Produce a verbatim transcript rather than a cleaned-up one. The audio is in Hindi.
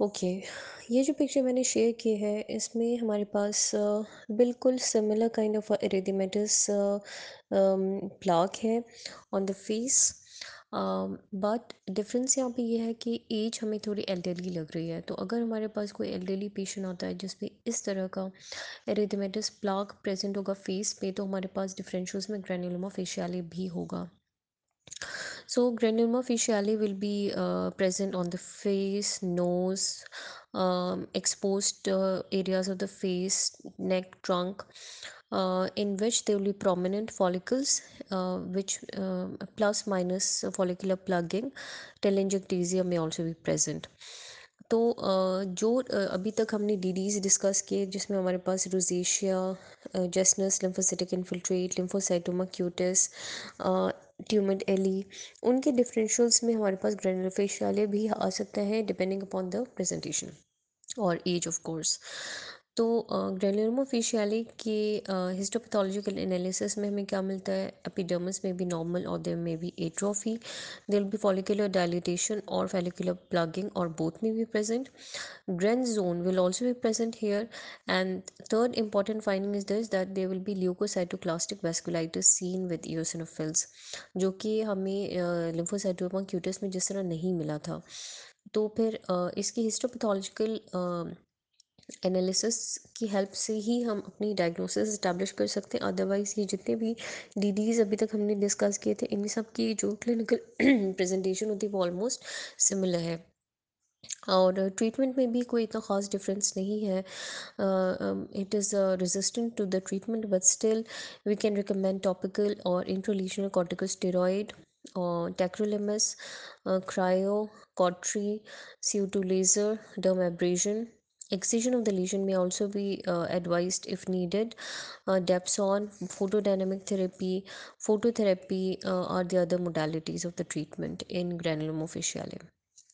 ओके, ये जो पिक्चर मैंने शेयर की है इसमें हमारे पास अ, बिल्कुल similar kind of erythematous plaque है on the face. But difference यहाँ पे ये है कि एज हमें थोड़ी एल्डरली लग रही है। तो अगर हमारे पास कोई एल्डरली पेशेंट आता है जिसमें इस तरह का एरिथेमेटस प्लाक प्रेजेंट होगा फेस पे, तो हमारे पास डिफरेंशियल्स में ग्रैन्युलोमा फेशियाले भी होगा। So granuloma faciale will be uh, present on the face, nose, um, exposed uh, areas of the face, neck, trunk, uh, in which there will be prominent follicles, uh, which uh, plus minus follicular plugging. Telangiectasia may also be present. तो अ, जो अ, अभी तक हमने डीडीज डिस्कस किए जिसमें हमारे पास rosacea, Jessner's lymphocytic infiltrate, lymphocytoma cutis, ट्यूमेट एली, उनके डिफरेंशियल्स में हमारे पास ग्रैनुलर फेशियाले भी आ सकता है डिपेंडिंग अपॉन द प्रेजेंटेशन और एज ऑफ कोर्स। तो ग्रेन्युलोमा फेशियाले के हिस्टोपैथोलॉजिकल एनालिसिस में हमें क्या मिलता है? एपिडर्मिस में भी नॉर्मल और देयर में भी atrophy, there will be follicular dilatation और फॉलिकुलर प्लगिंग और बोथ में भी present. Gren zone will also be present here. And third important finding is this, that there will be leukocytoclastic vasculitis seen with eosinophils, जो कि हमें लिम्फोसाइटोमा क्यूटिस में जिस तरह नहीं मिला था। तो फिर अ, इसकी हिस्टोपैथोलॉजिकल एनालिसिस की हेल्प से ही हम अपनी डायग्नोसिस इस्टेब्लिश कर सकते हैं। अदरवाइज़ ये जितने भी डीडीज़ अभी तक हमने डिस्कस किए थे, इन सब की जो क्लिनिकल प्रेजेंटेशन होती है वो ऑलमोस्ट सिमिलर है। और ट्रीटमेंट में भी कोई इतना ख़ास डिफरेंस नहीं है। It is resistant to the treatment, but still we can recommend topical और इंट्रालीशनल कॉर्टिकोस्टेरॉइड और tacrolimus, cryo, cautery, C O two laser, derm abrasion. Excision of the lesion may also be uh, advised if needed. Uh, Dapsone, photodynamic therapy, phototherapy uh, are the other modalities of the treatment in granuloma faciale.